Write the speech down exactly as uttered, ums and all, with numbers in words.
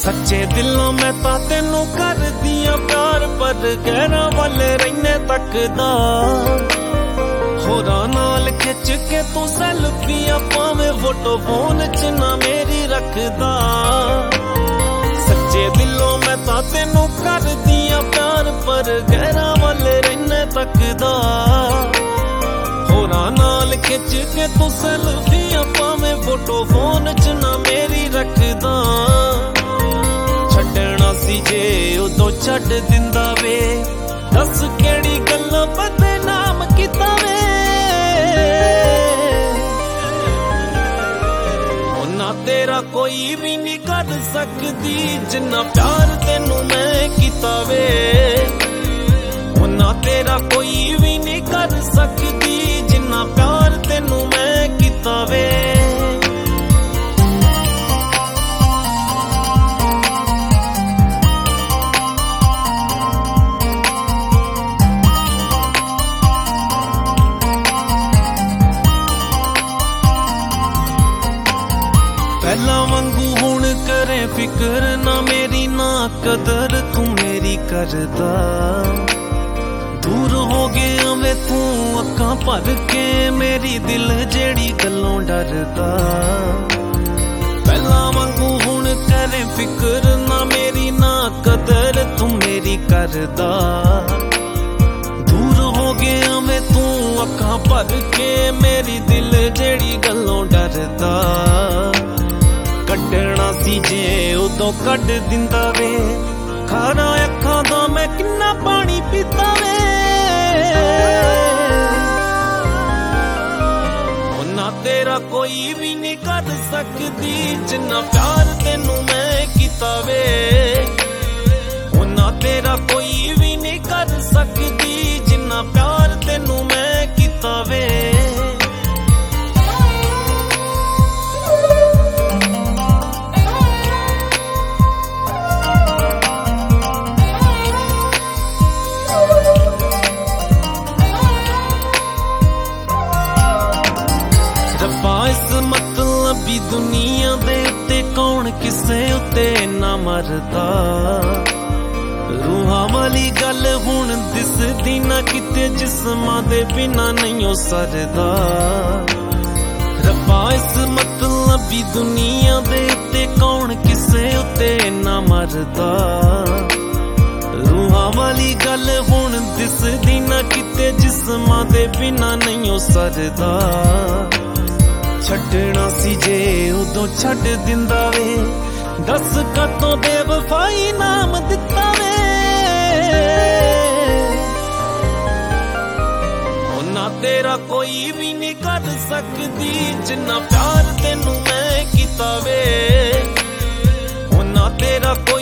सच्चे दिलों मैं ता तेनू कर दिया प्यार, पर गहरा वल रहने तकदा। होरां नाल खिच के तू सेल्फियां पावे, फोटो फोन च ना मेरी रखदा। सच्चे दिलों मैं ता तेनू कर दिया प्यार, पर गहरा वल रहने तकदा। होरां नाल खिच के तू सेल्फियां पावे, फोटो फोन च ना मेरी रखदा। छड्डना सी जे उदों छड्ड दिंदा वे, दस केड़ी गल्लां बदनाम कीता वे। ना तेरा कोई भी नहीं कर सकदी जिन्ना प्यार तेनू मैं कीता वे। ना तेरा कोई भी नहीं कर सकदी जिन्ना प्यार तेनू मैं कीता वे। पहला वांगू हुण करे फिक्र ना मेरी, ना कदर तू मेरी करदा। दूर हो गया वे तू अक्खां भर के, मेरी दिल जेड़ी गल्लों डरदा। पहला वांगू हुण करे फिक्र ना मेरी, ना कदर तू मेरी करदा। दूर हो गया वे तू अक्खां भर के, मेरी दिल जेड़ी गल्लों डरदा। कड्डना सी जे उदों कड्ड दिंदा वे, खाना अखां दा मैं किन्ना पानी पीता वे। ना तेरा कोई भी नहीं कर सकदी जिन्ना प्यार तेनू मैं कीता वे। ना तेरा कोई भी नहीं कर सकदी जिन्ना प्यार तेनू मैं कीता वे। मतलबी दुनिया दे उत्ते कौन किसे उत्ते ना मरदा। रूहां वाली गल हुण दिसदी ना किते, जिस्मां दे बिना नहीं ओ सरदा। रब्बा इस मतलबी दुनिया दे उत्ते कौन किसे उत्ते ना मरदा। रूहां वाली गल हुण दिसदी ना किते, जिस्मां दे बिना नहीं ओ सरदा। छड्डना सी जे उदों छड्ड दिंदा वे, दस कतों बेवफाई नाम दिता वे। ना तेरा कोई भी नहीं कर सकदी जिन्ना प्यार तेनू मैं कीता वे। ना तेरा कोई